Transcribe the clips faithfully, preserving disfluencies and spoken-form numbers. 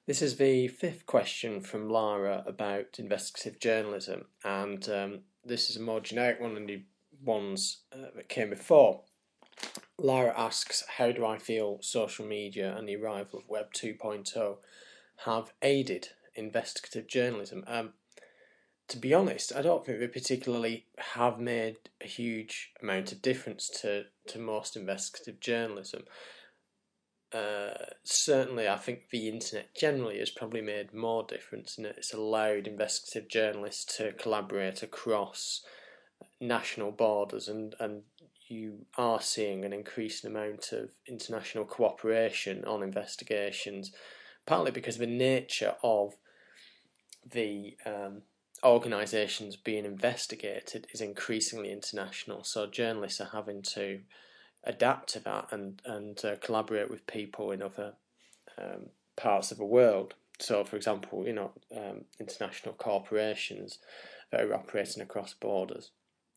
This is the fifth question from Lara about investigative journalism, and um, this is a more generic one than the ones uh, that came before. Lara asks, how do I feel social media and the arrival of Web 2.0 have aided investigative journalism? Um, to be honest, I don't think they particularly have made a huge amount of difference to, to most investigative journalism. Uh, certainly, I think the internet generally has probably made more difference, and it's allowed investigative journalists to collaborate across national borders, and, and you are seeing an increasing amount of international cooperation on investigations, partly because of the nature of the um, organisations being investigated is increasingly international. So journalists are having to adapt to that and and uh, collaborate with people in other um, parts of the world. So, for example, you know, um, international corporations that are operating across borders.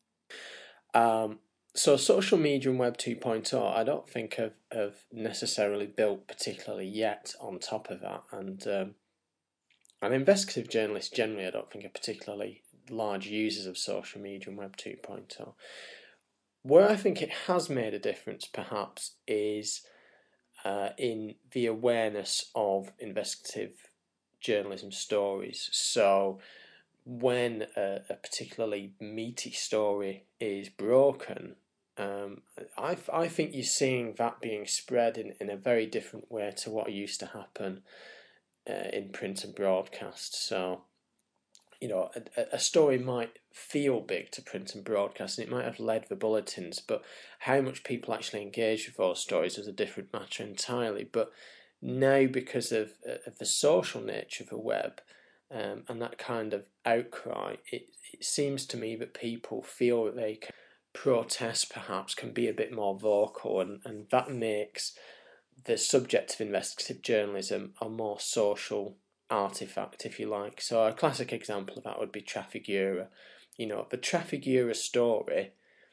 Um, so, social media and Web 2.0, I don't think have, have necessarily built particularly yet on top of that. And um, and investigative journalists generally, I don't think, are particularly large users of social media and Web 2.0. Where I think it has made a difference, perhaps, is uh, in the awareness of investigative journalism stories. So, when a, a particularly meaty story is broken, um, I, I think you're seeing that being spread in, in a very different way to what used to happen uh, in print and broadcast. So, you know, a, a story might feel big to print and broadcast, and it might have led the bulletins, but how much people actually engage with those stories is a different matter entirely. But now, because of, of the social nature of the web um, and that kind of outcry, it, it seems to me that people feel that they can protest, perhaps, can be a bit more vocal, and, and that makes the subject of investigative journalism a more social artifact, if you like. So a classic example of that would be Trafigura. You know, the Trafigura story,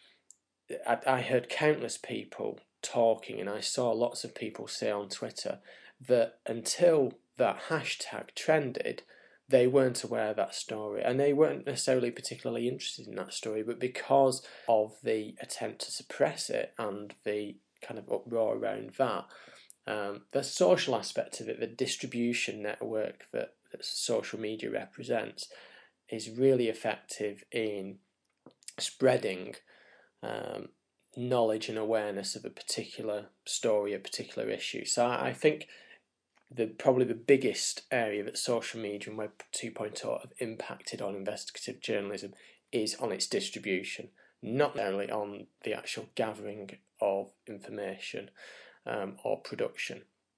I, I heard countless people talking, and I saw lots of people say on Twitter that until that hashtag trended, they weren't aware of that story, and they weren't necessarily particularly interested in that story, but because of the attempt to suppress it and the kind of uproar around that, um, the social aspect of it, the distribution network that, that social media represents, is really effective in spreading um, knowledge and awareness of a particular story, a particular issue. So I, I think the probably the biggest area that social media and Web 2.0 have impacted on investigative journalism is on its distribution, not only on the actual gathering of information um, or production.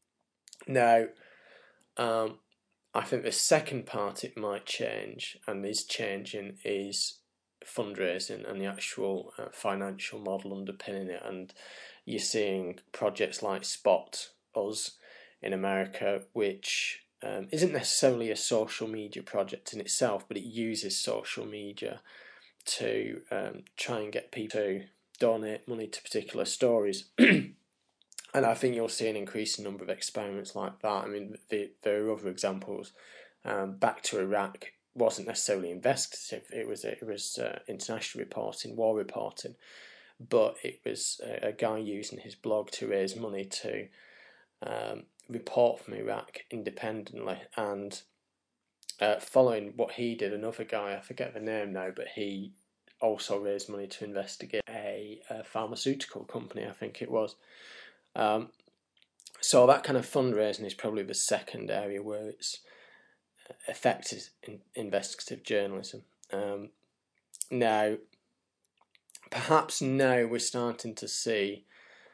Now, um, I think the second part it might change and is changing is fundraising and the actual uh, financial model underpinning it. And you're seeing projects like Spot Us in America, which um, isn't necessarily a social media project in itself, but it uses social media to um, try and get people to donate money to particular stories. And I think you'll see an increasing number of experiments like that. I mean, the, there are other examples. Um, Back to Iraq wasn't necessarily investigative. It was it was uh, international reporting, war reporting, but it was a, a guy using his blog to raise money to um, report from Iraq independently. And uh, following what he did, another guy, I forget the name now, but he also raised money to investigate a, a pharmaceutical company, I think it was. Um, so that kind of fundraising is probably the second area where it's affected in investigative journalism. Um, now, perhaps now we're starting to see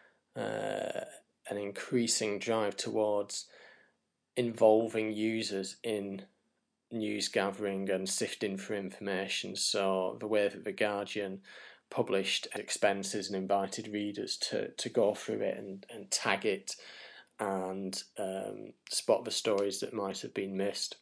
uh, an increasing drive towards involving users in news gathering and sifting for information. So the way that The Guardian published expenses and invited readers to, to go through it and, and tag it and um, spot the stories that might have been missed.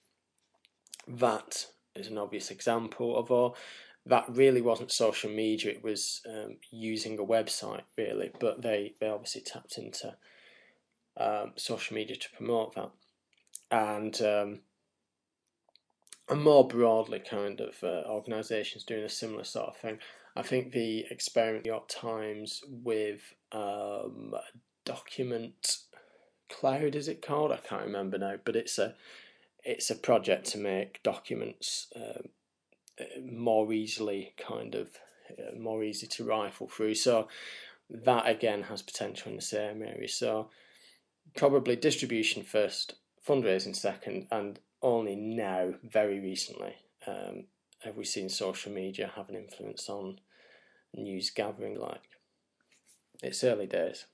That is an obvious example, although that really wasn't social media, it was um, using a website really, but they, they obviously tapped into um, social media to promote that. and um, and more broadly, kind of uh, organisations doing a similar sort of thing. I think the experiment, New York Times, with um, document cloud, is it called? I can't remember now, but it's a it's a project to make documents uh, more easily, kind of uh, more easy to rifle through. So that again has potential in the same area. So probably distribution first, fundraising second, and only now, very recently, um, have we seen social media have an influence on news gathering. Like, it's early days.